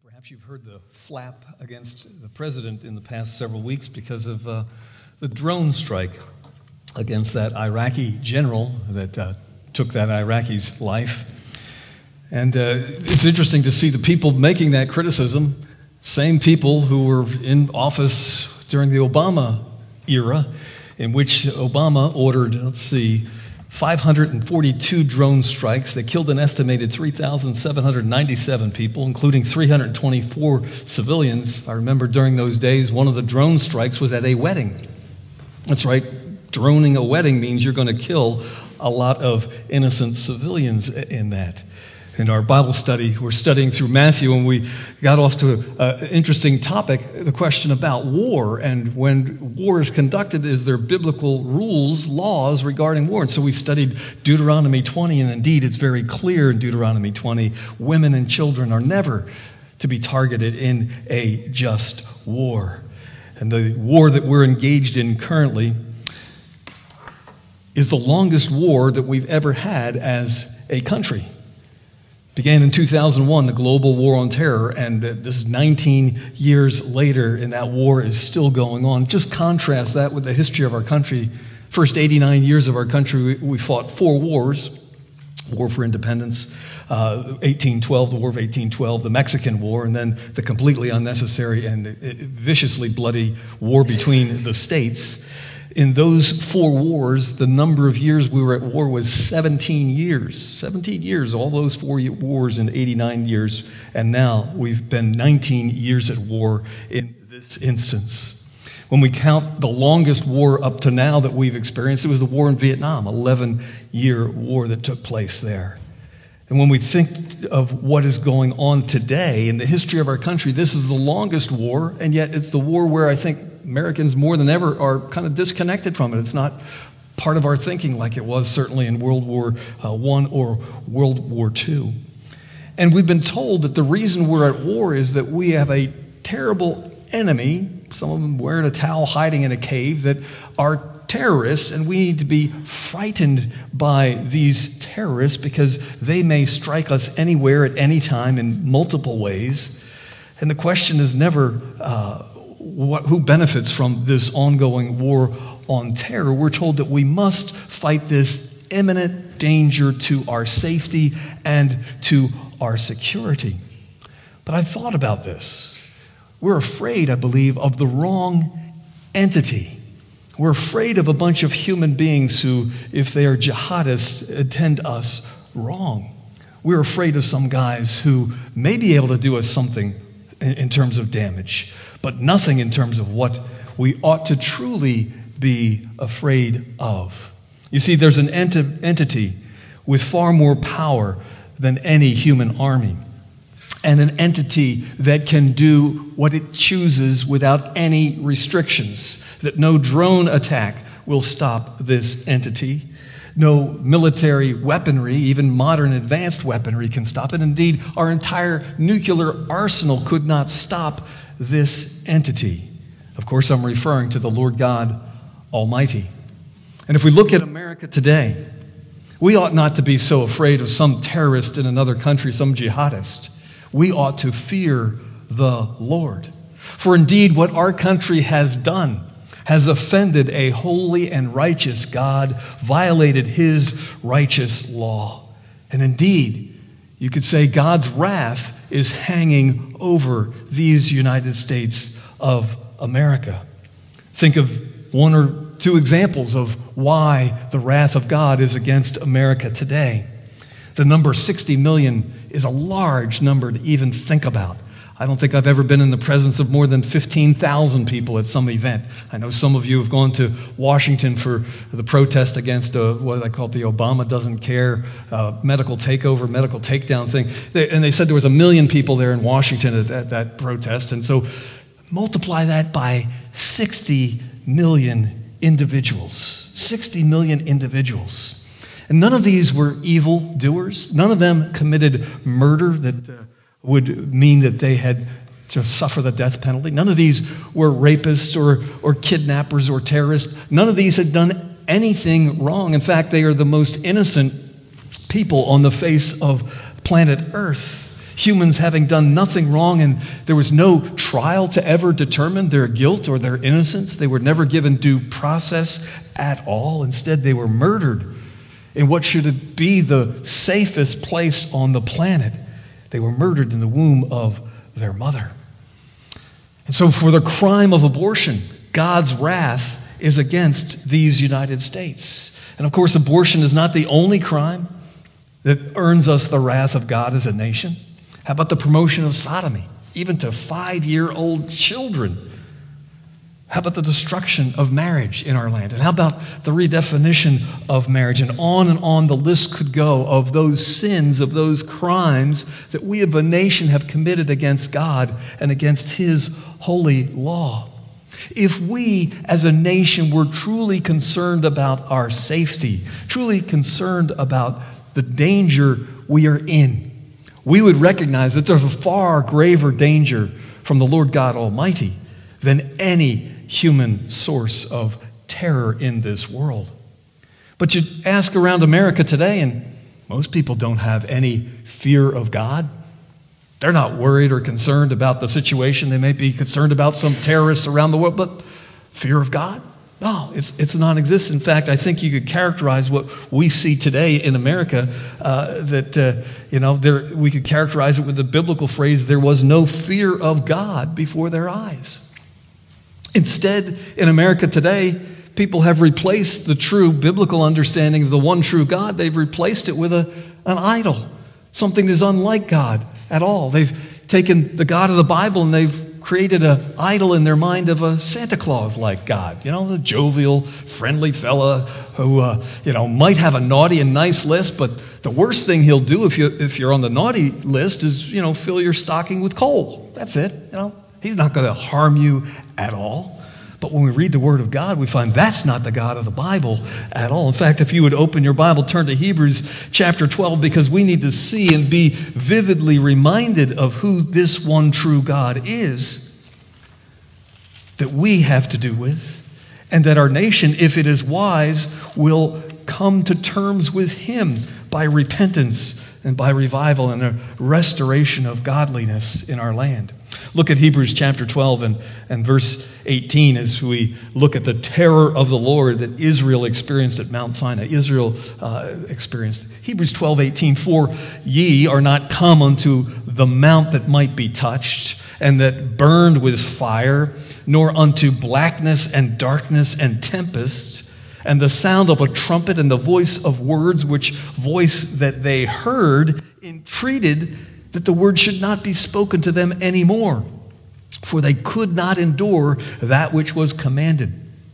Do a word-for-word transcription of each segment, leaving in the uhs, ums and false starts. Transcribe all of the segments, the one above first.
Perhaps you've heard the flap against the president in the past several weeks because of uh, the drone strike against that Iraqi general that uh, took that Iraqi's life. And uh, it's interesting to see the people making that criticism, same people who were in office during the Obama era, in which Obama ordered, let's see, five hundred forty-two drone strikes that killed an estimated three thousand seven hundred ninety-seven people, including three hundred twenty-four civilians. I remember during those days, one of the drone strikes was at a wedding. That's right, droning a wedding means you're going to kill a lot of innocent civilians in that. In our Bible study, we're studying through Matthew, and we got off to an interesting topic, the question about war. And when war is conducted, is there biblical rules, laws regarding war? And so we studied Deuteronomy twenty, and indeed it's very clear in Deuteronomy twenty, women and children are never to be targeted in a just war. And the war that we're engaged in currently is the longest war that we've ever had as a country. Began in two thousand one, the global war on terror, and this is nineteen years later, and that war is still going on. Just contrast that with the history of our country. First eighty-nine years of our country, we fought four wars. War for Independence, uh, eighteen twelve, the War of eighteen twelve, the Mexican War, and then the completely unnecessary and viciously bloody war between the states. In those four wars, the number of years we were at war was seventeen years. seventeen years, all those four wars in eighty-nine years. And now we've been nineteen years at war in this instance. When we count the longest war up to now that we've experienced, it was the war in Vietnam, eleven-year war that took place there. And when we think of what is going on today in the history of our country, this is the longest war, and yet it's the war where I think Americans more than ever are kind of disconnected from it. It's not part of our thinking like it was certainly in World War One or World War Two. And we've been told that the reason we're at war is that we have a terrible enemy, some of them wearing a towel hiding in a cave, that are terrorists, and we need to be frightened by these terrorists because they may strike us anywhere at any time in multiple ways. And the question is never uh, what, who benefits from this ongoing war on terror. We're told that we must fight this imminent danger to our safety and to our security. But I've thought about this. We're afraid, I believe, of the wrong entity. We're afraid of a bunch of human beings who, if they are jihadists, intend us wrong. We're afraid of some guys who may be able to do us something in, in terms of damage, but nothing in terms of what we ought to truly be afraid of. You see, there's an ent- entity with far more power than any human army, and an entity that can do what it chooses without any restrictions, that no drone attack will stop this entity. No military weaponry, even modern advanced weaponry, can stop it. Indeed, our entire nuclear arsenal could not stop this entity. Of course, I'm referring to the Lord God Almighty. And if we look at America today, we ought not to be so afraid of some terrorist in another country, some jihadist. We ought to fear the Lord. For indeed, what our country has done has offended a holy and righteous God, violated his righteous law. And indeed, you could say God's wrath is hanging over these United States of America. Think of one or two examples of why the wrath of God is against America today. The number sixty million is a large number to even think about. I don't think I've ever been in the presence of more than fifteen thousand people at some event. I know some of you have gone to Washington for the protest against uh, what I call the Obama doesn't care uh, medical takeover, medical takedown thing. They, and they said there was a million people there in Washington at, at that protest. And so multiply that by sixty million individuals. sixty million individuals. And none of these were evil doers. None of them committed murder that uh, would mean that they had to suffer the death penalty. None of these were rapists or, or kidnappers or terrorists. None of these had done anything wrong. In fact, they are the most innocent people on the face of planet Earth. Humans having done nothing wrong, and there was no trial to ever determine their guilt or their innocence. They were never given due process at all. Instead, they were murdered in what should be the safest place on the planet. They were murdered in the womb of their mother. And so for the crime of abortion, God's wrath is against these United States. And of course, abortion is not the only crime that earns us the wrath of God as a nation. How about the promotion of sodomy, even to five-year-old children? How about the destruction of marriage in our land? And how about the redefinition of marriage? And on and on the list could go of those sins, of those crimes that we of a nation have committed against God and against His holy law. If we as a nation were truly concerned about our safety, truly concerned about the danger we are in, we would recognize that there's a far graver danger from the Lord God Almighty than any human source of terror in this world. But you ask around America today, and most people don't have any fear of God. They're not worried or concerned about the situation. They may be concerned about some terrorists around the world, but fear of God? No, it's, it's non-existent. In fact, I think you could characterize what we see today in America, uh, that, uh, you know, there, we could characterize it with the biblical phrase, there was no fear of God before their eyes. Instead, in America today, people have replaced the true biblical understanding of the one true God. They've replaced it with a, an idol, something that is unlike God at all. They've taken the God of the Bible and they've created an idol in their mind of a Santa Claus-like God. You know, the jovial, friendly fella who, uh, you know, might have a naughty and nice list, but the worst thing he'll do if, you, if you're on the naughty list is, you know, fill your stocking with coal. That's it, you know. He's not going to harm you at all. But when we read the Word of God, we find that's not the God of the Bible at all. In fact, if you would open your Bible, turn to Hebrews chapter twelve, because we need to see and be vividly reminded of who this one true God is that we have to do with, and that our nation, if it is wise, will come to terms with Him by repentance and by revival and a restoration of godliness in our land. Look at Hebrews chapter twelve and, and verse eighteen as we look at the terror of the Lord that Israel experienced at Mount Sinai. Israel uh, experienced. Hebrews twelve eighteen, for ye are not come unto the mount that might be touched, and that burned with fire, nor unto blackness and darkness and tempest, and the sound of a trumpet and the voice of words, which voice that they heard entreated that the word should not be spoken to them anymore, for they could not endure that which was commanded.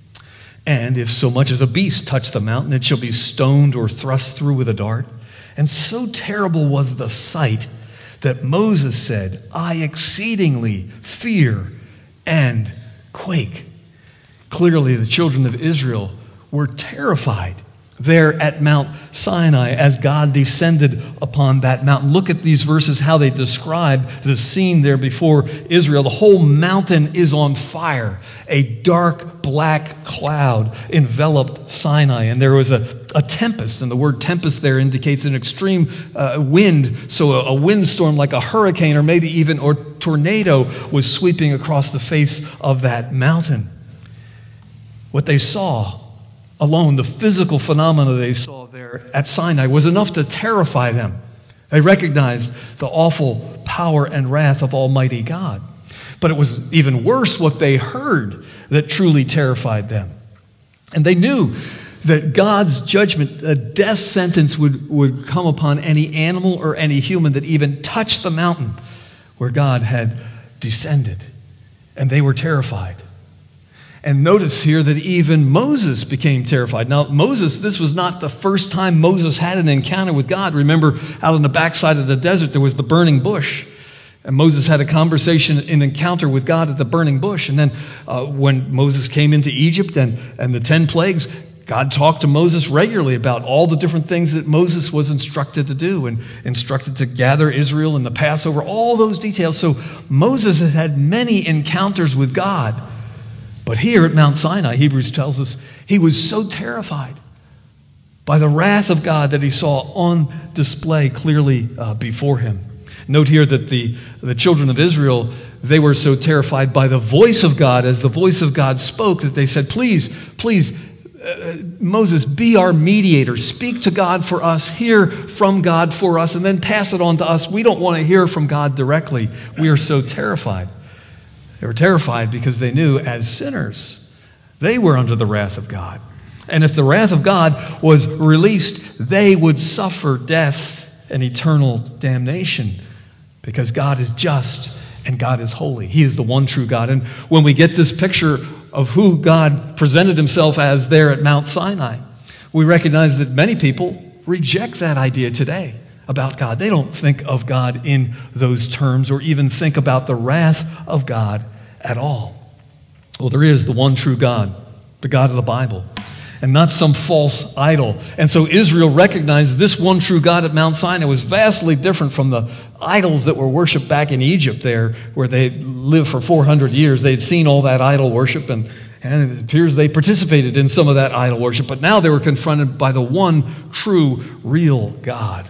And if so much as a beast touch the mountain, it shall be stoned or thrust through with a dart. And so terrible was the sight that Moses said, I exceedingly fear and quake. Clearly, the children of Israel were terrified there at Mount Sinai as God descended upon that mountain. Look at these verses, how they describe the scene there before Israel. The whole mountain is on fire. A dark black cloud enveloped Sinai, and there was a, a tempest, and the word tempest there indicates an extreme uh, wind, so a, a windstorm like a hurricane or maybe even a tornado was sweeping across the face of that mountain. What they saw alone, the physical phenomena they saw there at Sinai, was enough to terrify them. They recognized the awful power and wrath of Almighty God. But it was even worse what they heard that truly terrified them. And they knew that God's judgment, a death sentence, would, would come upon any animal or any human that even touched the mountain where God had descended. And they were terrified. And notice here that even Moses became terrified. Now, Moses, this was not the first time Moses had an encounter with God. Remember, out on the backside of the desert, there was the burning bush. And Moses had a conversation, an encounter with God at the burning bush. And then uh, when Moses came into Egypt and, and the ten plagues, God talked to Moses regularly about all the different things that Moses was instructed to do and instructed to gather Israel in the Passover, all those details. So Moses had had many encounters with God. But here at Mount Sinai, Hebrews tells us, he was so terrified by the wrath of God that he saw on display clearly uh, before him. Note here that the, the children of Israel, they were so terrified by the voice of God, as the voice of God spoke, that they said, please, please, uh, Moses, be our mediator. Speak to God for us, hear from God for us, and then pass it on to us. We don't want to hear from God directly. We are so terrified. They were terrified because they knew as sinners, they were under the wrath of God. And if the wrath of God was released, they would suffer death and eternal damnation, because God is just and God is holy. He is the one true God. And when we get this picture of who God presented himself as there at Mount Sinai, we recognize that many people reject that idea today about God. They don't think of God in those terms, or even think about the wrath of God at all. Well, there is the one true God, the God of the Bible, and not some false idol. And so Israel recognized this one true God at Mount Sinai was vastly different from the idols that were worshipped back in Egypt there, where they lived for four hundred years. They'd seen all that idol worship, and, and it appears they participated in some of that idol worship. But now they were confronted by the one true, real God.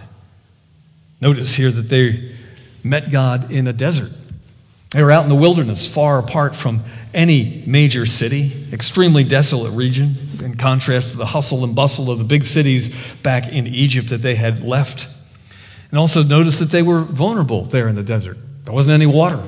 Notice here that they met God in a desert. They were out in the wilderness, far apart from any major city, extremely desolate region, in contrast to the hustle and bustle of the big cities back in Egypt that they had left. And also notice that they were vulnerable there in the desert. There wasn't any water.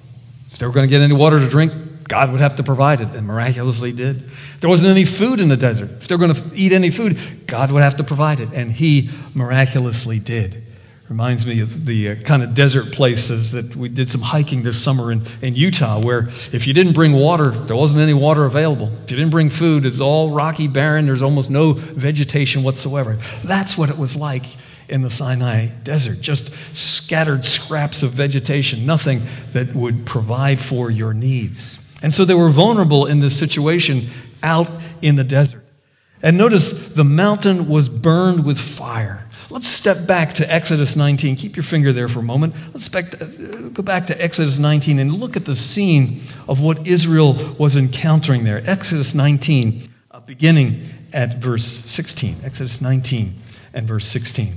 If they were going to get any water to drink, God would have to provide it, and miraculously did. There wasn't any food in the desert. If they were going to eat any food, God would have to provide it, and he miraculously did. Reminds me of the uh, kind of desert places that we did some hiking this summer in, in Utah, where if you didn't bring water, there wasn't any water available. If you didn't bring food, it's all rocky, barren. There's almost no vegetation whatsoever. That's what it was like in the Sinai desert, just scattered scraps of vegetation, nothing that would provide for your needs. And so they were vulnerable in this situation out in the desert. And notice the mountain was burned with fire. Let's step back to Exodus nineteen. Keep your finger there for a moment. Let's back to, go back to Exodus nineteen and look at the scene of what Israel was encountering there. Exodus nineteen, uh, beginning at verse sixteen. Exodus nineteen and verse sixteen.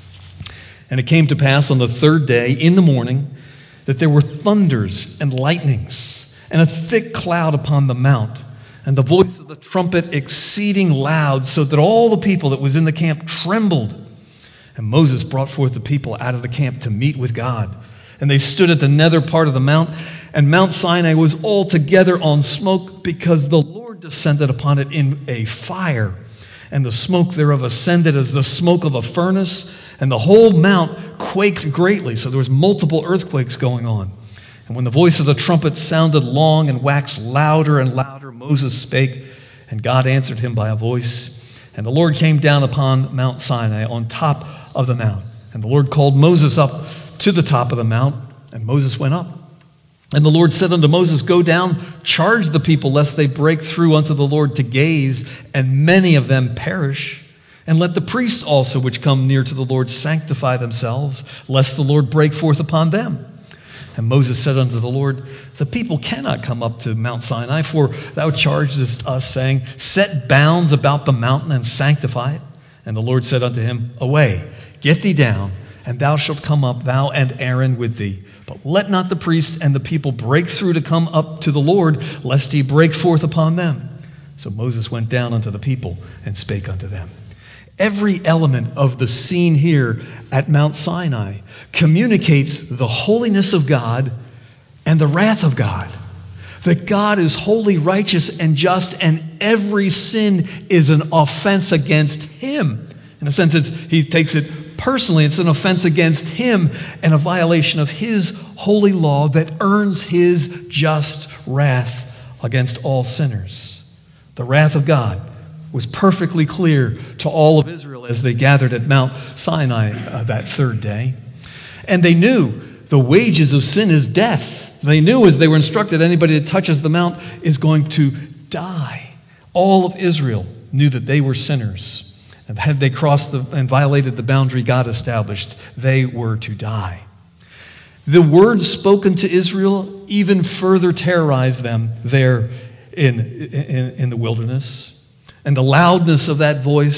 And it came to pass on the third day in the morning that there were thunders and lightnings and a thick cloud upon the mount, and the voice of the trumpet exceeding loud, so that all the people that was in the camp trembled. And Moses brought forth the people out of the camp to meet with God. And they stood at the nether part of the mount, and Mount Sinai was altogether on smoke, because the Lord descended upon it in a fire, and the smoke thereof ascended as the smoke of a furnace, and the whole mount quaked greatly. So there was multiple earthquakes going on. And when the voice of the trumpet sounded long and waxed louder and louder, Moses spake, and God answered him by a voice. And the Lord came down upon Mount Sinai on top of the mount. And the Lord called Moses up to the top of the mount, and Moses went up. And the Lord said unto Moses, Go down, charge the people, lest they break through unto the Lord to gaze, and many of them perish. And let the priests also which come near to the Lord sanctify themselves, lest the Lord break forth upon them. And Moses said unto the Lord, The people cannot come up to Mount Sinai, for thou chargest us, saying, Set bounds about the mountain and sanctify it. And the Lord said unto him, Away, get thee down, and thou shalt come up, thou and Aaron with thee. But let not the priest and the people break through to come up to the Lord, lest he break forth upon them. So Moses went down unto the people and spake unto them. Every element of the scene here at Mount Sinai communicates the holiness of God and the wrath of God. That God is holy, righteous, and just, and every sin is an offense against him. In a sense, it's, he takes it personally. It's an offense against him and a violation of his holy law that earns his just wrath against all sinners. The wrath of God was perfectly clear to all of Israel as they gathered at Mount Sinai uh, that third day. And they knew the wages of sin is death. They knew, as they were instructed, anybody that touches the mount is going to die. All of Israel knew that they were sinners. And had they crossed the, and violated the boundary God established, they were to die. The words spoken to Israel even further terrorized them there in, in, in the wilderness. And the loudness of that voice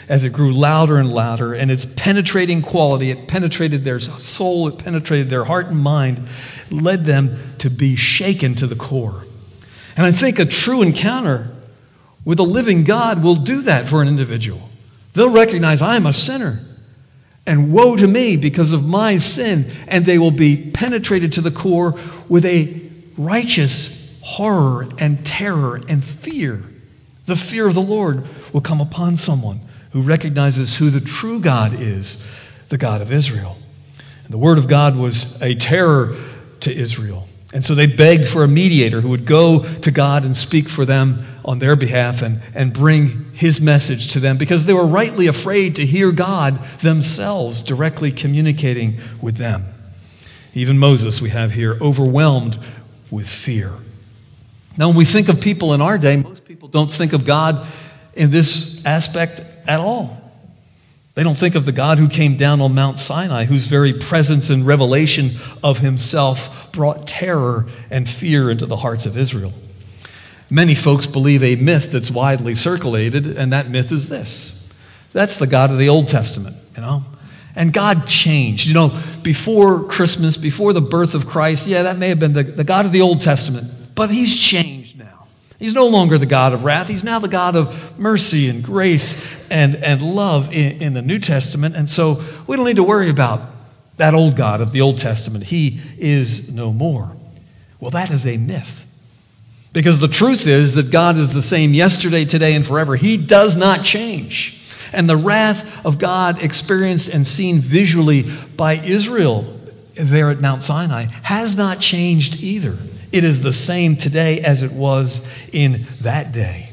as it grew louder and louder, and its penetrating quality, it penetrated their soul, it penetrated their heart and mind, led them to be shaken to the core. And I think a true encounter with a living God will do that for an individual. They'll recognize, I'm a sinner, and woe to me because of my sin, and they will be penetrated to the core with a righteous horror and terror and fear. The fear of the Lord will come upon someone who recognizes who the true God is, the God of Israel. And the word of God was a terror to Israel. And so they begged for a mediator who would go to God and speak for them on their behalf and, and bring his message to them, because they were rightly afraid to hear God themselves directly communicating with them. Even Moses, we have here, overwhelmed with fear. Now, when we think of people in our day, most people don't think of God in this aspect at all. They don't think of the God who came down on Mount Sinai, whose very presence and revelation of himself brought terror and fear into the hearts of Israel. Many folks believe a myth that's widely circulated, and that myth is this. That's the God of the Old Testament, you know. And God changed. You know, before Christmas, before the birth of Christ, yeah, that may have been the, the God of the Old Testament, but he's changed now. He's no longer the God of wrath. He's now the God of mercy and grace and, and love in, in the New Testament. And so we don't need to worry about that old God of the Old Testament. He is no more. Well, that is a myth. Because the truth is that God is the same yesterday, today, and forever. He does not change. And the wrath of God experienced and seen visually by Israel there at Mount Sinai has not changed either. It is the same today as it was in that day.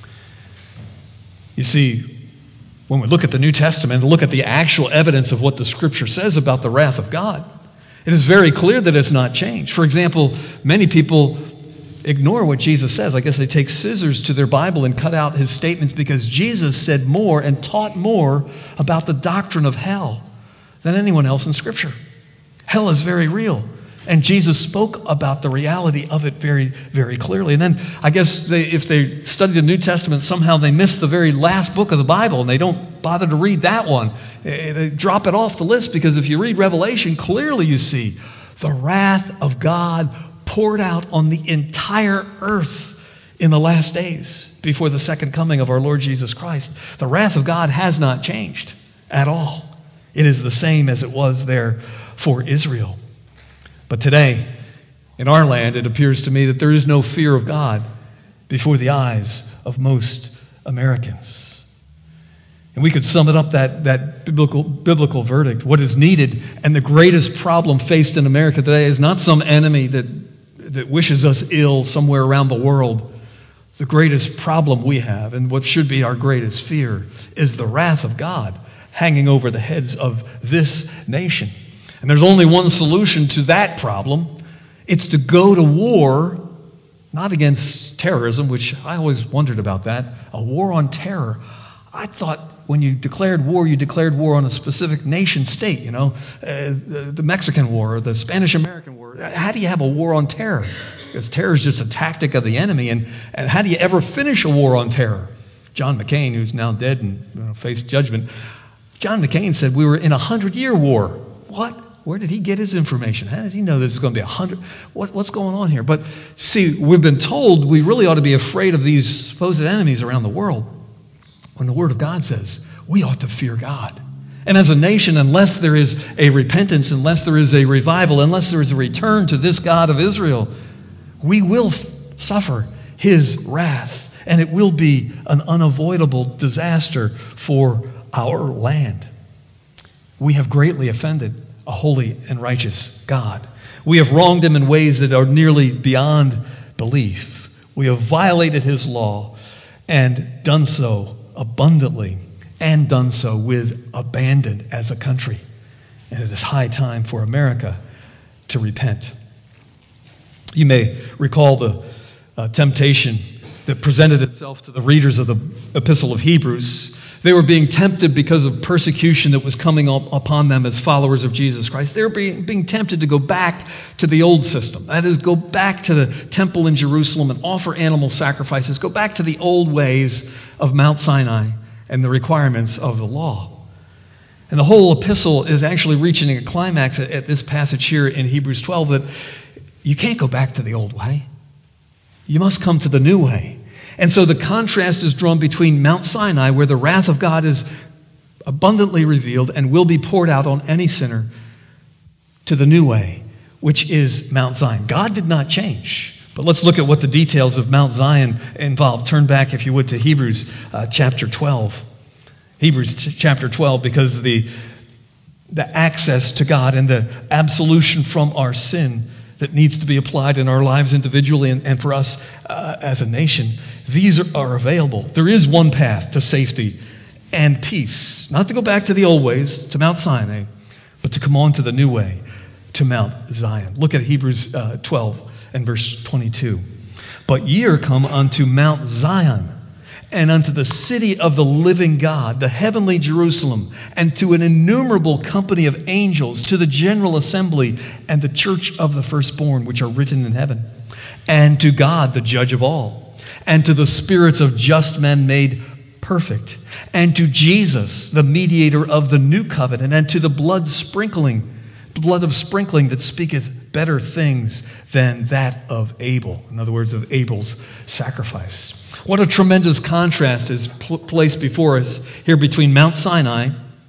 You see, when we look at the New Testament and look at the actual evidence of what the Scripture says about the wrath of God, it is very clear that it's not changed. For example, many people ignore what Jesus says. I guess they take scissors to their Bible and cut out his statements because Jesus said more and taught more about the doctrine of hell than anyone else in Scripture. Hell is very real. And Jesus spoke about the reality of it very, very clearly. And then I guess they, if they study the New Testament, somehow they miss the very last book of the Bible and they don't bother to read that one. They drop it off the list because if you read Revelation, clearly you see the wrath of God poured out on the entire earth in the last days before the second coming of our Lord Jesus Christ. The wrath of God has not changed at all. It is the same as it was there for Israel. But today, in our land, it appears to me that there is no fear of God before the eyes of most Americans. And we could sum it up, that, that biblical, biblical verdict. What is needed and the greatest problem faced in America today is not some enemy that, that wishes us ill somewhere around the world. The greatest problem we have, and what should be our greatest fear, is the wrath of God hanging over the heads of this nation. And there's only one solution to that problem. It's to go to war, not against terrorism, which I always wondered about that, a war on terror. I thought when you declared war, you declared war on a specific nation state, you know, uh, the, the Mexican War, or the Spanish-American War. How do you have a war on terror? Because terror is just a tactic of the enemy, and, and how do you ever finish a war on terror? John McCain, who's now dead and you know, faced judgment, John McCain said we were in a hundred-year war. What? Where did he get his information? How did he know this is going to be a hundred? What, what's going on here? But see, we've been told we really ought to be afraid of these supposed enemies around the world, when the Word of God says we ought to fear God. And as a nation, unless there is a repentance, unless there is a revival, unless there is a return to this God of Israel, we will f- suffer his wrath, and it will be an unavoidable disaster for our land. We have greatly offended a holy and righteous God. We have wronged him in ways that are nearly beyond belief. We have violated his law and done so abundantly, and done so with abandon as a country. And it is high time for America to repent. You may recall the uh, temptation that presented itself to the readers of the Epistle of Hebrews. They were being tempted because of persecution that was coming up upon them as followers of Jesus Christ. They were being, being tempted to go back to the old system. That is, go back to the temple in Jerusalem and offer animal sacrifices. Go back to the old ways of Mount Sinai and the requirements of the law. And the whole epistle is actually reaching a climax at, at this passage here in Hebrews twelve, that you can't go back to the old way. You must come to the new way. And so the contrast is drawn between Mount Sinai, where the wrath of God is abundantly revealed and will be poured out on any sinner, to the new way, which is Mount Zion. God did not change. But let's look at what the details of Mount Zion involve. Turn back, if you would, to Hebrews uh, chapter twelve. Hebrews t- chapter twelve, because the, the access to God and the absolution from our sin that needs to be applied in our lives individually and, and for us uh, as a nation, these are, are available. There is one path to safety and peace. Not to go back to the old ways, to Mount Sinai, but to come on to the new way, to Mount Zion. Look at Hebrews uh, twelve and verse twenty-two. But ye are come unto Mount Zion, and unto the city of the living God, the heavenly Jerusalem, and to an innumerable company of angels, to the general assembly and the church of the firstborn, which are written in heaven, and to God, the judge of all, and to the spirits of just men made perfect, and to Jesus, the mediator of the new covenant, and to the blood sprinkling, blood of sprinkling that speaketh better things than that of Abel. In other words, of Abel's sacrifice. What a tremendous contrast is pl- placed before us here between Mount Sinai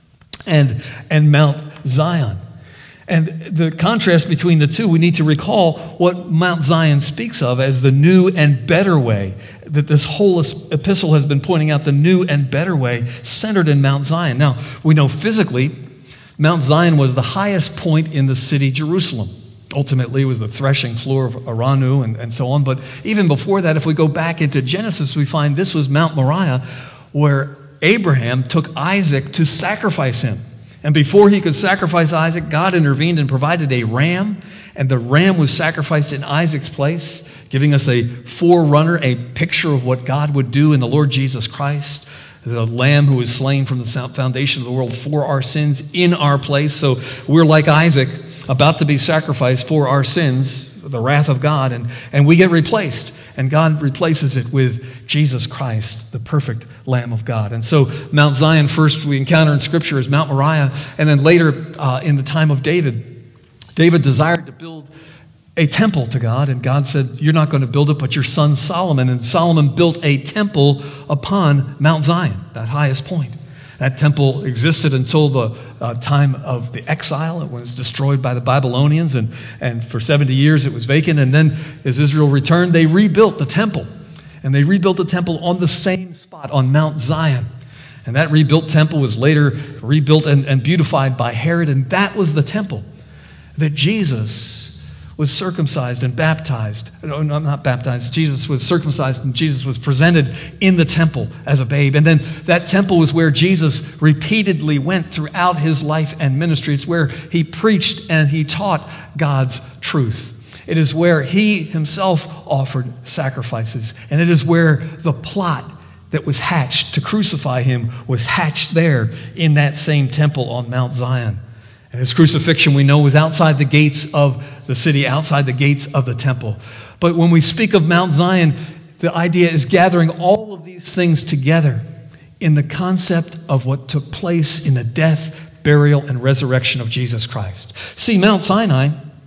and, and Mount Zion. And the contrast between the two, we need to recall what Mount Zion speaks of as the new and better way. That this whole epistle has been pointing out the new and better way centered in Mount Zion. Now, we know physically, Mount Zion was the highest point in the city Jerusalem. Ultimately, it was the threshing floor of Aranu and, and so on. But even before that, if we go back into Genesis, we find this was Mount Moriah, where Abraham took Isaac to sacrifice him. And before he could sacrifice Isaac, God intervened and provided a ram, and the ram was sacrificed in Isaac's place, giving us a forerunner, a picture of what God would do in the Lord Jesus Christ, the Lamb who was slain from the foundation of the world for our sins in our place. So we're like Isaac, about to be sacrificed for our sins, the wrath of God, and, and we get replaced. And God replaces it with Jesus Christ, the perfect Lamb of God. And so Mount Zion, first we encounter in Scripture as Mount Moriah, and then later uh, in the time of David, David desired to build a temple to God, and God said, you're not going to build it, but your son Solomon. And Solomon built a temple upon Mount Zion, that highest point. That temple existed until the uh, time of the exile. It was destroyed by the Babylonians, and, and for seventy years it was vacant. And then as Israel returned, they rebuilt the temple. And they rebuilt the temple on the same spot, on Mount Zion. And that rebuilt temple was later rebuilt and, and beautified by Herod. And that was the temple that Jesus was circumcised and baptized. No, not baptized. Jesus was circumcised and Jesus was presented in the temple as a babe. And then that temple was where Jesus repeatedly went throughout his life and ministry. It's where he preached and he taught God's truth. It is where he himself offered sacrifices. And it is where the plot that was hatched to crucify him was hatched there in that same temple on Mount Zion. And his crucifixion, we know, was outside the gates of the city, outside the gates of the temple. But when we speak of Mount Zion, the idea is gathering all of these things together in the concept of what took place in the death, burial, and resurrection of Jesus Christ. See, Mount Sinai,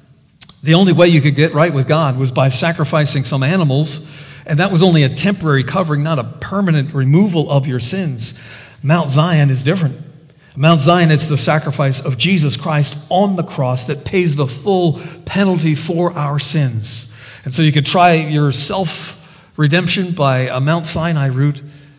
the only way you could get right with God was by sacrificing some animals, and that was only a temporary covering, not a permanent removal of your sins. Mount Zion is different. Mount Zion, it's the sacrifice of Jesus Christ on the cross that pays the full penalty for our sins. And so you could try your self-redemption by a Mount Sinai route,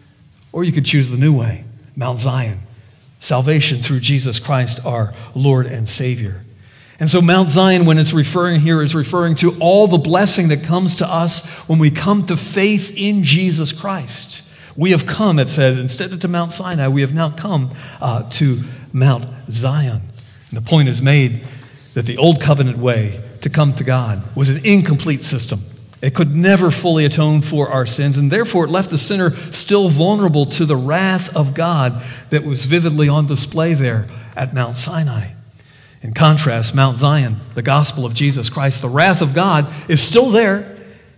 or you could choose the new way, Mount Zion, salvation through Jesus Christ, our Lord and Savior. And so Mount Zion, when it's referring here, is referring to all the blessing that comes to us when we come to faith in Jesus Christ. We have come, it says, instead of to Mount Sinai, we have now come uh, to Mount Zion. And the point is made that the old covenant way to come to God was an incomplete system. It could never fully atone for our sins, and therefore it left the sinner still vulnerable to the wrath of God that was vividly on display there at Mount Sinai. In contrast, Mount Zion, the gospel of Jesus Christ, the wrath of God is still there.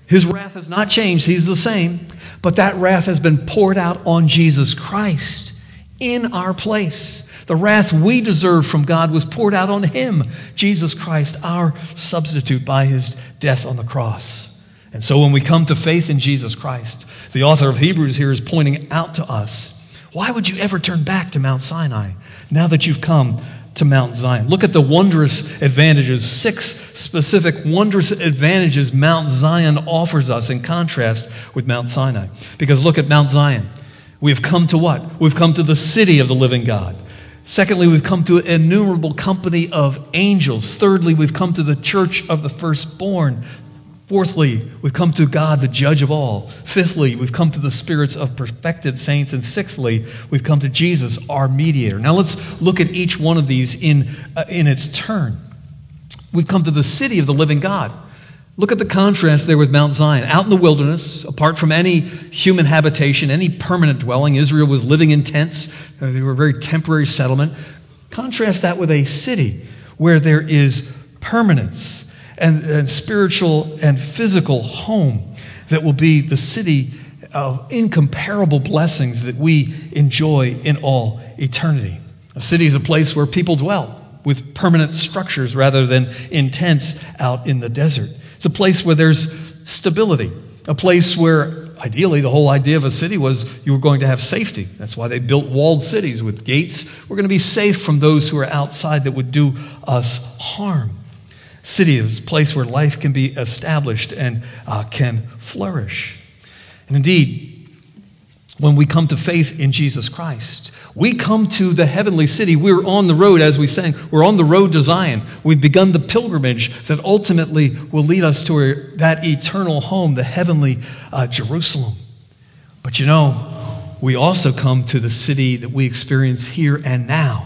His wrath has not changed. He's the same. But that wrath has been poured out on Jesus Christ in our place. The wrath we deserve from God was poured out on him, Jesus Christ, our substitute, by his death on the cross. And so when we come to faith in Jesus Christ, the author of Hebrews here is pointing out to us, why would you ever turn back to Mount Sinai now that you've come to Mount Zion? Look at the wondrous advantages, six specific wondrous advantages Mount Zion offers us in contrast with Mount Sinai. Because look at Mount Zion. We have come to what? We've come to the city of the living God. Secondly, we've come to an innumerable company of angels. Thirdly, we've come to the church of the firstborn. Fourthly, we've come to God, the judge of all. Fifthly, we've come to the spirits of perfected saints. And sixthly, we've come to Jesus, our mediator. Now let's look at each one of these in, uh, in its turn. We've come to the city of the living God. Look at the contrast there with Mount Zion. Out in the wilderness, apart from any human habitation, any permanent dwelling, Israel was living in tents. They were a very temporary settlement. Contrast that with a city where there is permanence and, and spiritual and physical home that will be the city of incomparable blessings that we enjoy in all eternity. A city is a place where people dwell with permanent structures rather than in tents out in the desert. It's a place where there's stability, a place where ideally the whole idea of a city was you were going to have safety. That's why they built walled cities with gates. We're going to be safe from those who are outside that would do us harm. City is a place where life can be established and uh, can flourish. And indeed, when we come to faith in Jesus Christ, we come to the heavenly city. We're on the road, as we sang. We're on the road to Zion. We've begun the pilgrimage that ultimately will lead us to that eternal home, the heavenly uh, Jerusalem. But you know, we also come to the city that we experience here and now.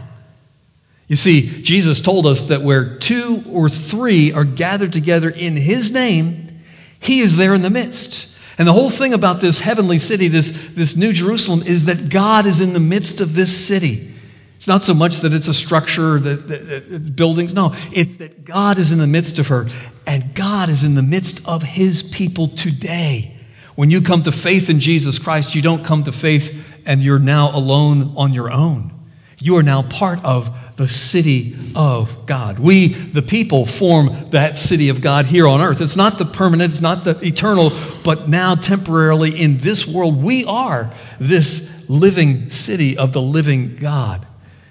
You see, Jesus told us that where two or three are gathered together in his name, he is there in the midst. And the whole thing about this heavenly city, this, this New Jerusalem, is that God is in the midst of this city. It's not so much that it's a structure, that, that, that buildings. No, it's that God is in the midst of her, and God is in the midst of his people today. When you come to faith in Jesus Christ, you don't come to faith and you're now alone on your own. You are now part of the city of God. We, the people, form that city of God here on earth. It's not the permanent, it's not the eternal, but now temporarily in this world, we are this living city of the living God.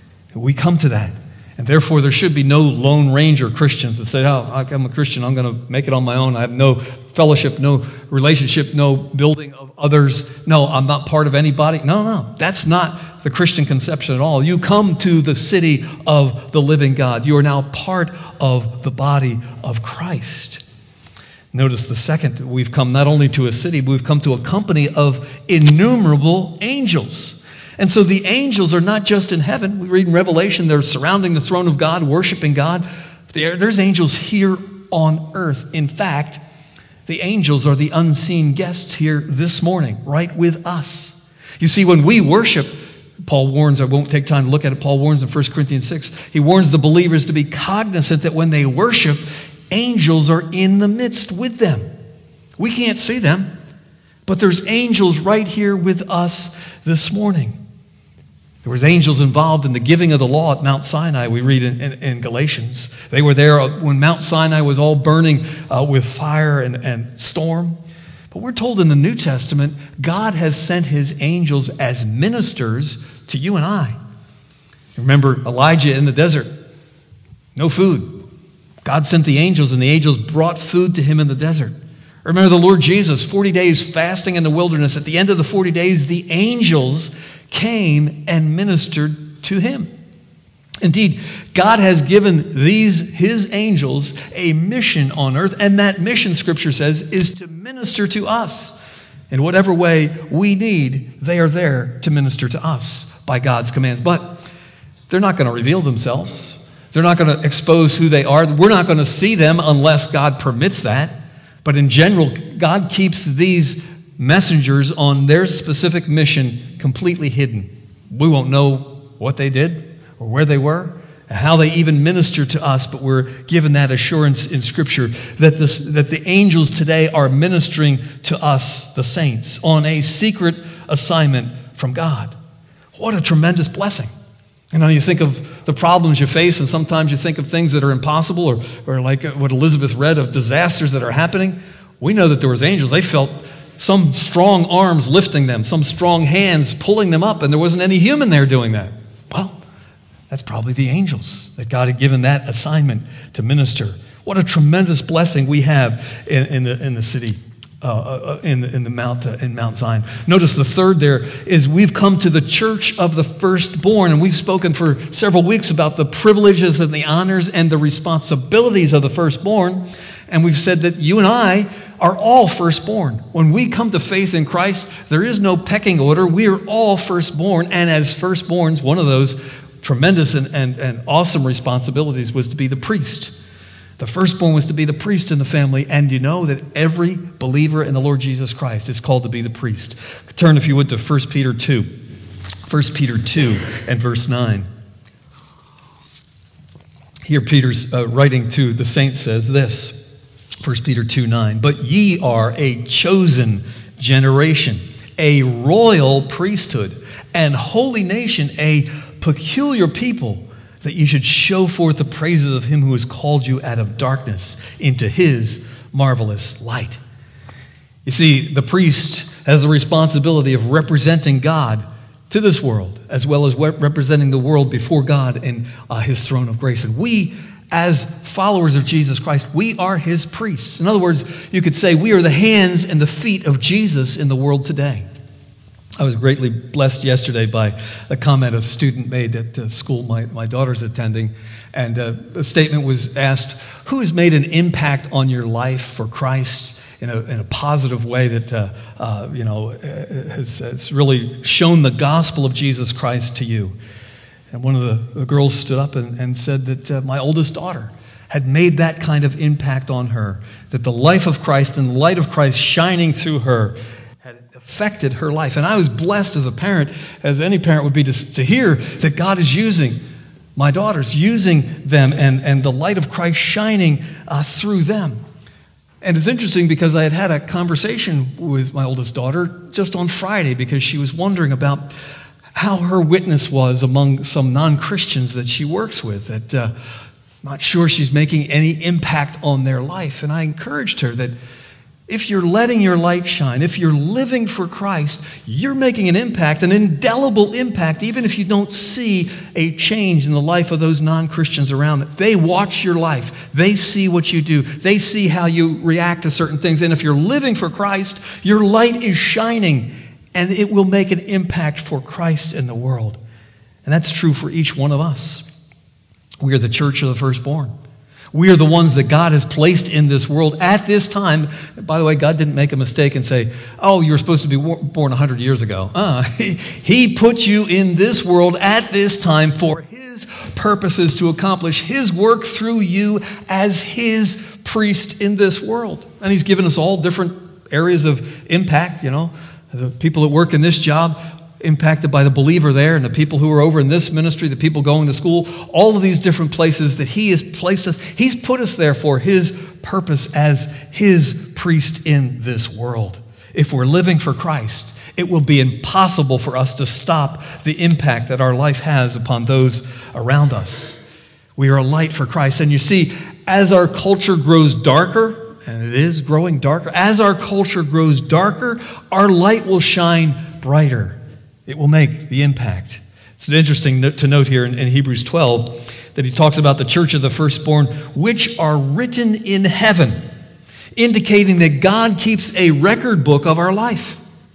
We come to that. And therefore, there should be no Lone Ranger Christians that say, oh, I'm a Christian, I'm going to make it on my own. I have no fellowship, no relationship, no building of others. No, I'm not part of anybody. No, no, that's not the Christian conception at all. You come to the city of the living God. You are now part of the body of Christ. Notice the second, we've come not only to a city, but we've come to a company of innumerable angels. And so the angels are not just in heaven. We read in Revelation, they're surrounding the throne of God, worshiping God. There's angels here on earth. In fact, the angels are the unseen guests here this morning, right with us. You see, when we worship, Paul warns, I won't take time to look at it, Paul warns in First Corinthians six, he warns the believers to be cognizant that when they worship, angels are in the midst with them. We can't see them, but there's angels right here with us this morning. There was angels involved in the giving of the law at Mount Sinai, we read in, in, in Galatians. They were there when Mount Sinai was all burning uh, with fire and, and storm. But we're told in the New Testament, God has sent his angels as ministers to you and I. Remember Elijah in the desert, no food. God sent the angels, and the angels brought food to him in the desert. Remember the Lord Jesus, forty days fasting in the wilderness. At the end of the forty days, the angels came and ministered to him. Indeed, God has given these, his angels, a mission on earth, and that mission, Scripture says, is to minister to us. In whatever way we need, they are there to minister to us by God's commands. But they're not going to reveal themselves. They're not going to expose who they are. We're not going to see them unless God permits that. But in general, God keeps these messengers on their specific mission completely hidden. We won't know what they did or where they were. how they even minister to us, but we're given that assurance in Scripture that, this, that the angels today are ministering to us, the saints, on a secret assignment from God. What a tremendous blessing. You know, you think of the problems you face, and sometimes you think of things that are impossible, or, or like what Elizabeth read of disasters that are happening. We know that there was angels. They felt some strong arms lifting them, some strong hands pulling them up, and there wasn't any human there doing that. Well, that's probably the angels that God had given that assignment to minister. What a tremendous blessing we have in, in, the, in the city, uh, in, in, the Mount, uh, in Mount Zion. Notice the third there is we've come to the church of the firstborn, and we've spoken for several weeks about the privileges and the honors and the responsibilities of the firstborn, and we've said that you and I are all firstborn. When we come to faith in Christ, there is no pecking order. We are all firstborn, and as firstborns, one of those tremendous and, and, and awesome responsibilities was to be the priest. The firstborn was to be the priest in the family, and you know that every believer in the Lord Jesus Christ is called to be the priest. Turn, if you would, to First Peter two. First Peter two and verse nine. Here Peter's uh, writing to the saints says this, First Peter two nine, "But ye are a chosen generation, a royal priesthood, and holy nation, a peculiar people, that you should show forth the praises of him who has called you out of darkness into his marvelous light." You see, the priest has the responsibility of representing God to this world, as well as representing the world before God in uh, his throne of grace. And we, as followers of Jesus Christ, we are his priests. In other words, you could say we are the hands and the feet of Jesus in the world today. I was greatly blessed yesterday by a comment a student made at the school my, my daughter's attending. And uh, a statement was asked, who has made an impact on your life for Christ in a, in a positive way that uh, uh, you know has, has really shown the gospel of Jesus Christ to you? And one of the, the girls stood up and, and said that uh, my oldest daughter had made that kind of impact on her, that the life of Christ and the light of Christ shining through her had affected her life. And I was blessed as a parent, as any parent would be, to, to hear that God is using my daughters, using them, and, and the light of Christ shining uh, through them. And it's interesting because I had had a conversation with my oldest daughter just on Friday because she was wondering about how her witness was among some non-Christians that she works with, that uh, not sure she's making any impact on their life. And I encouraged her that if you're letting your light shine, if you're living for Christ, you're making an impact, an indelible impact, even if you don't see a change in the life of those non-Christians around it. They watch your life. They see what you do. They see how you react to certain things. And if you're living for Christ, your light is shining, and it will make an impact for Christ in the world. And that's true for each one of us. We are the church of the firstborn. We are the ones that God has placed in this world at this time. By the way, God didn't make a mistake and say, oh, you were supposed to be born one hundred years ago. Uh, he, he put you in this world at this time for his purposes, to accomplish his work through you as his priest in this world. And he's given us all different areas of impact, you know. The people that work in this job, impacted by the believer there, and the people who are over in this ministry, the people going to school, all of these different places that he has placed us. He's put us there for his purpose as his priest in this world. If we're living for Christ, it will be impossible for us to stop the impact that our life has upon those around us. We are a light for Christ. And you see, as our culture grows darker, and it is growing darker, as our culture grows darker, our light will shine brighter. It will make the impact. It's interesting to note here in, in Hebrews twelve that he talks about the church of the firstborn, which are written in heaven, indicating that God keeps a record book of our life.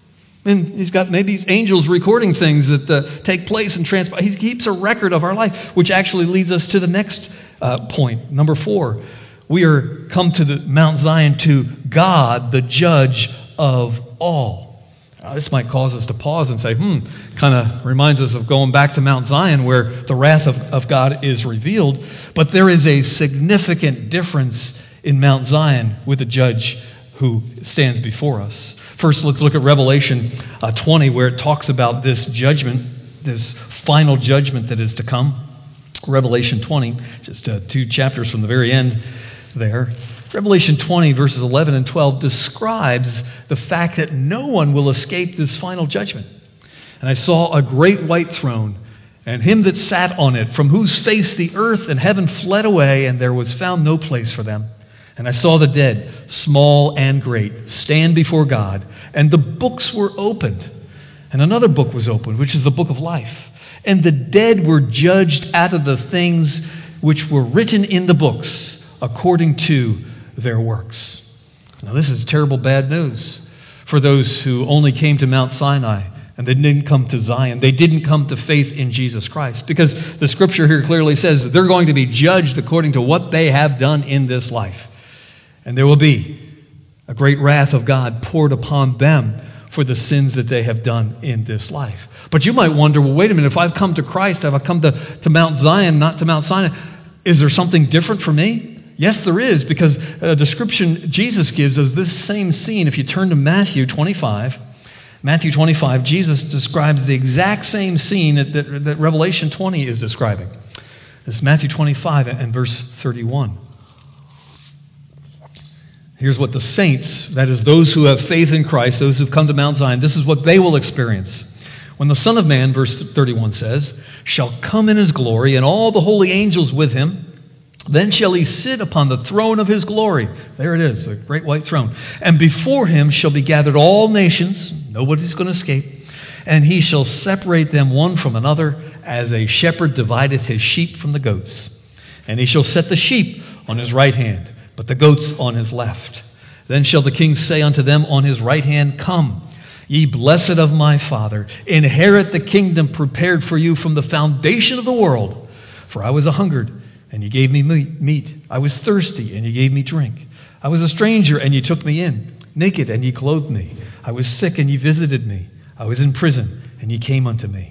And he's got maybe angels recording things that uh, take place and transpire. He keeps a record of our life, which actually leads us to the next uh, point. Number four, we are come to the Mount Zion to God, the judge of all. Now, this might cause us to pause and say, hmm, kind of reminds us of going back to Mount Zion where the wrath of, of God is revealed. But there is a significant difference in Mount Zion with the judge who stands before us. First, let's look at Revelation uh, twenty, where it talks about this judgment, this final judgment that is to come. Revelation twenty, just uh, two chapters from the very end there. Revelation twenty, verses eleven and twelve, describes the fact that no one will escape this final judgment. And I saw a great white throne, and him that sat on it, from whose face the earth and heaven fled away, and there was found no place for them. And I saw the dead, small and great, stand before God, and the books were opened. And another book was opened, which is the book of life. And the dead were judged out of the things which were written in the books, according to their works. Now this is terrible bad news for those who only came to Mount Sinai and they didn't come to Zion. They didn't come to faith in Jesus Christ, because the scripture here clearly says they're going to be judged according to what they have done in this life. And there will be a great wrath of God poured upon them for the sins that they have done in this life. But you might wonder, well, wait a minute, if I've come to Christ, if I've come to, to Mount Zion, not to Mount Sinai, is there something different for me? Yes, there is, because a description Jesus gives of this same scene. If you turn to Matthew twenty-five, Matthew twenty-five, Jesus describes the exact same scene that, that, that Revelation twenty is describing. This is Matthew twenty-five and verse thirty-one. Here's what the saints, that is those who have faith in Christ, those who've come to Mount Zion, this is what they will experience. When the Son of Man, verse thirty-one says, shall come in his glory, and all the holy angels with him, then shall he sit upon the throne of his glory. There it is, the great white throne. And before him shall be gathered all nations. Nobody's going to escape. And he shall separate them one from another, as a shepherd divideth his sheep from the goats. And he shall set the sheep on his right hand, but the goats on his left. Then shall the king say unto them on his right hand, come, ye blessed of my Father, inherit the kingdom prepared for you from the foundation of the world. For I was a hungered, and you gave me meat. I was thirsty, and you gave me drink. I was a stranger, and you took me in. Naked, and you clothed me. I was sick, and you visited me. I was in prison, and you came unto me.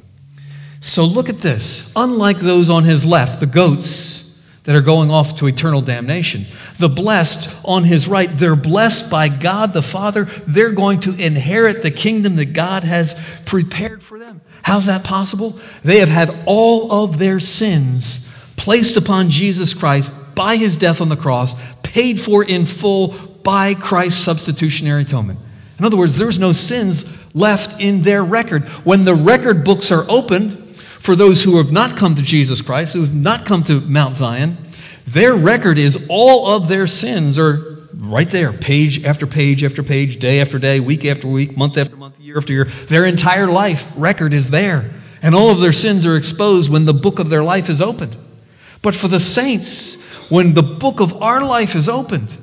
So look at this. Unlike those on his left, the goats that are going off to eternal damnation, the blessed on his right, they're blessed by God the Father. They're going to inherit the kingdom that God has prepared for them. How's that possible? They have had all of their sins placed upon Jesus Christ by his death on the cross, paid for in full by Christ's substitutionary atonement. In other words, there's no sins left in their record. When the record books are opened for those who have not come to Jesus Christ, who have not come to Mount Zion, their record is all of their sins are right there, page after page after page, day after day, week after week, month after month, year after year. Their entire life record is there. And all of their sins are exposed when the book of their life is opened. But for the saints, when the book of our life is opened,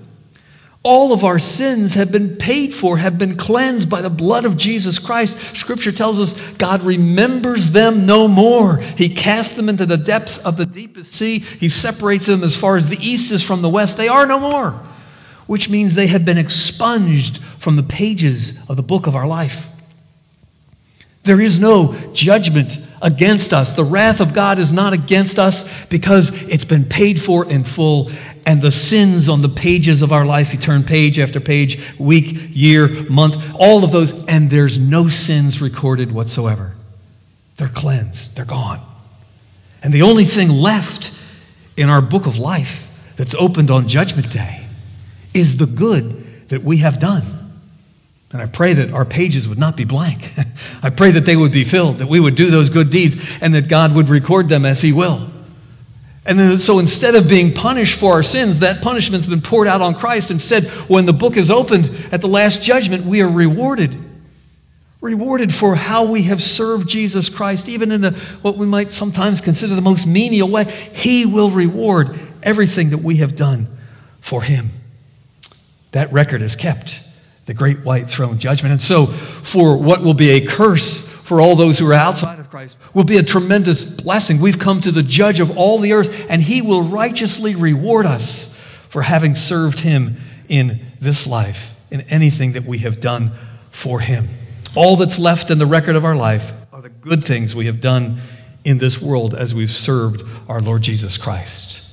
all of our sins have been paid for, have been cleansed by the blood of Jesus Christ. Scripture tells us God remembers them no more. He casts them into the depths of the deepest sea. He separates them as far as the east is from the west. They are no more, which means they have been expunged from the pages of the book of our life. There is no judgment against us. The wrath of God is not against us because it's been paid for in full. And the sins on the pages of our life, you turn page after page, week, year, month, all of those, and there's no sins recorded whatsoever. They're cleansed. They're gone. And the only thing left in our book of life that's opened on Judgment Day is the good that we have done. And I pray that our pages would not be blank. I pray that they would be filled, that we would do those good deeds, and that God would record them as he will. And then, so instead of being punished for our sins, that punishment's been poured out on Christ. Instead, when the book is opened at the last judgment, we are rewarded. Rewarded for how we have served Jesus Christ, even in the what we might sometimes consider the most menial way. He will reward everything that we have done for him. That record is kept. The great white throne judgment. And so for what will be a curse for all those who are outside of Christ will be a tremendous blessing. We've come to the judge of all the earth, and he will righteously reward us for having served him in this life, in anything that we have done for him. All that's left in the record of our life are the good things we have done in this world as we've served our Lord Jesus Christ.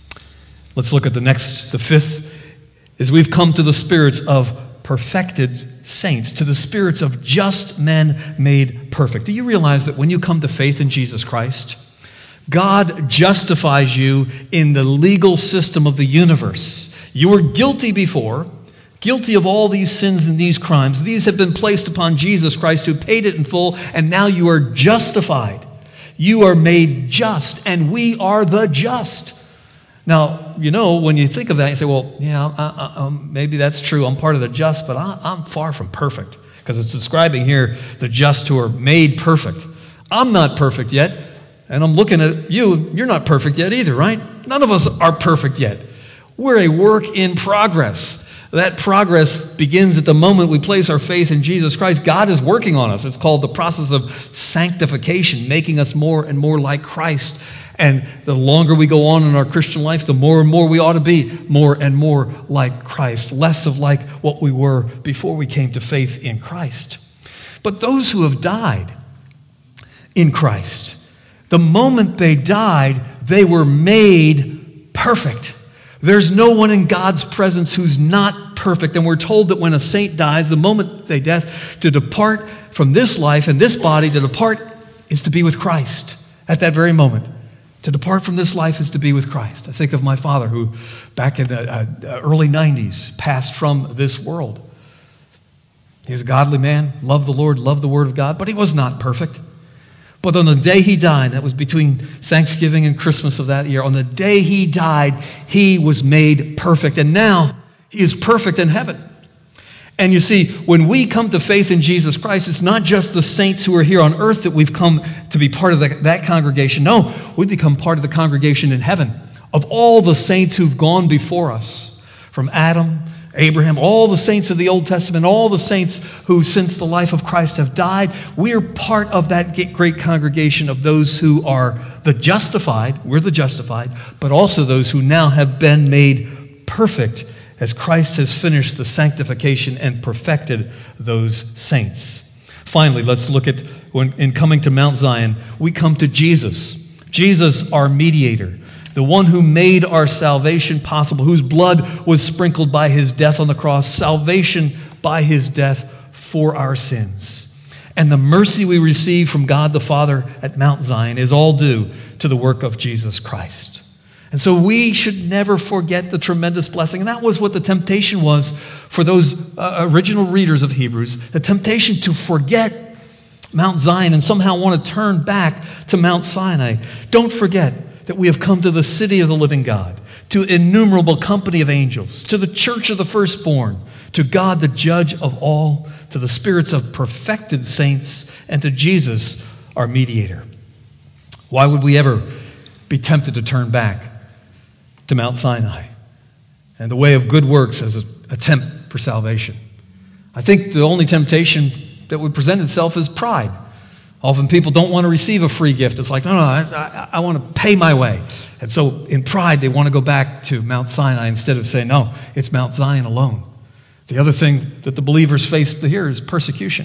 Let's look at the next, the fifth, is we've come to the spirits of perfected saints, to the spirits of just men made perfect. Do you realize that when you come to faith in Jesus Christ, God justifies you in the legal system of the universe. You were guilty before, guilty of all these sins and these crimes. These have been placed upon Jesus Christ, who paid it in full, and now you are justified. You are made just, and we are the just. Now, you know, when you think of that, you say, well, yeah, I, I, um, maybe that's true. I'm part of the just, but I, I'm far from perfect, because it's describing here the just who are made perfect. I'm not perfect yet, and I'm looking at you. You're not perfect yet either, right? None of us are perfect yet. We're a work in progress. That progress begins at the moment we place our faith in Jesus Christ. God is working on us. It's called the process of sanctification, making us more and more like Christ. And the longer we go on in our Christian life, the more and more we ought to be more and more like Christ, less of like what we were before we came to faith in Christ. But those who have died in Christ, the moment they died, they were made perfect. There's no one in God's presence who's not perfect. And we're told that when a saint dies, the moment they death, to depart from this life and this body, to depart is to be with Christ at that very moment. To depart from this life is to be with Christ. I think of my father who, back in the uh, early nineties, passed from this world. He was a godly man, loved the Lord, loved the Word of God, but he was not perfect. But on the day he died, that was between Thanksgiving and Christmas of that year, on the day he died, he was made perfect. And now he is perfect in heaven. And you see, when we come to faith in Jesus Christ, it's not just the saints who are here on earth that we've come to be part of the, that congregation. No, we become part of the congregation in heaven. Of all the saints who've gone before us, from Adam, Abraham, all the saints of the Old Testament, all the saints who since the life of Christ have died, we are part of that great congregation of those who are the justified, we're the justified, but also those who now have been made perfect as Christ has finished the sanctification and perfected those saints. Finally, let's look at, when in coming to Mount Zion, we come to Jesus. Jesus, our mediator, the one who made our salvation possible, whose blood was sprinkled by his death on the cross, salvation by his death for our sins. And the mercy we receive from God the Father at Mount Zion is all due to the work of Jesus Christ. And so we should never forget the tremendous blessing. And that was what the temptation was for those uh, original readers of Hebrews, the temptation to forget Mount Zion and somehow want to turn back to Mount Sinai. Don't forget that we have come to the city of the living God, to innumerable company of angels, to the church of the firstborn, to God the judge of all, to the spirits of perfected saints, and to Jesus, our mediator. Why would we ever be tempted to turn back to Mount Sinai and the way of good works as an attempt for salvation? I think the only temptation that would present itself is pride. Often people don't want to receive a free gift. It's like, no, no, I, I, I want to pay my way. And so in pride, they want to go back to Mount Sinai instead of saying, no, it's Mount Zion alone. The other thing that the believers face here is persecution.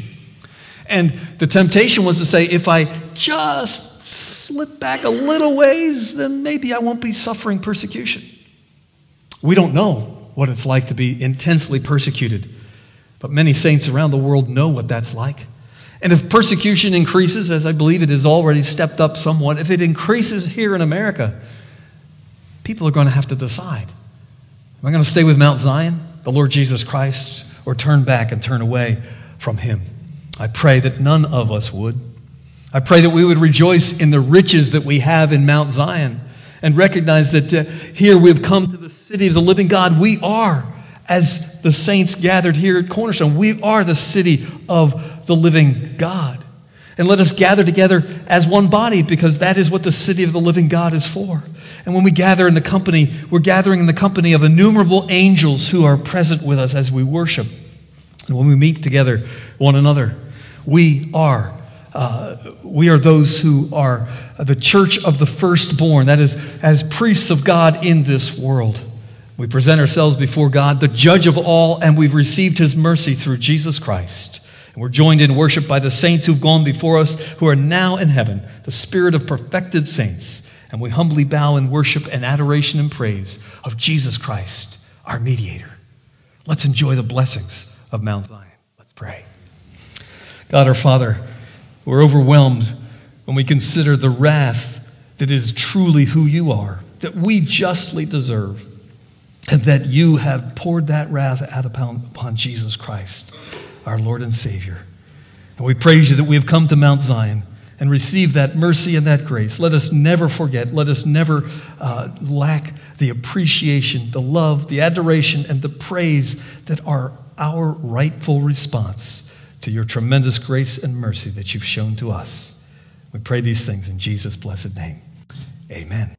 And the temptation was to say, if I just slip back a little ways, then maybe I won't be suffering persecution. We don't know what it's like to be intensely persecuted, but many saints around the world know what that's like. And if persecution increases, as I believe it has already stepped up somewhat, if it increases here in America, people are going to have to decide. Am I going to stay with Mount Zion, the Lord Jesus Christ, or turn back and turn away from him? I pray that none of us would. I pray that we would rejoice in the riches that we have in Mount Zion and recognize that uh, here we've come to the city of the living God. We are, as the saints gathered here at Cornerstone, we are the city of the living God. And let us gather together as one body, because that is what the city of the living God is for. And when we gather in the company, we're gathering in the company of innumerable angels who are present with us as we worship. And when we meet together one another, we are Uh, we are those who are the church of the firstborn, that is, as priests of God in this world. We present ourselves before God, the judge of all, and we've received his mercy through Jesus Christ. And we're joined in worship by the saints who've gone before us, who are now in heaven, the spirit of perfected saints. And we humbly bow in worship and adoration and praise of Jesus Christ, our mediator. Let's enjoy the blessings of Mount Zion. Let's pray. God our Father, we're overwhelmed when we consider the wrath that is truly who you are, that we justly deserve, and that you have poured that wrath out upon, upon Jesus Christ, our Lord and Savior. And we praise you that we have come to Mount Zion and received that mercy and that grace. Let us never forget, let us never uh, lack the appreciation, the love, the adoration, and the praise that are our rightful response to your tremendous grace and mercy that you've shown to us. We pray these things in Jesus' blessed name. Amen.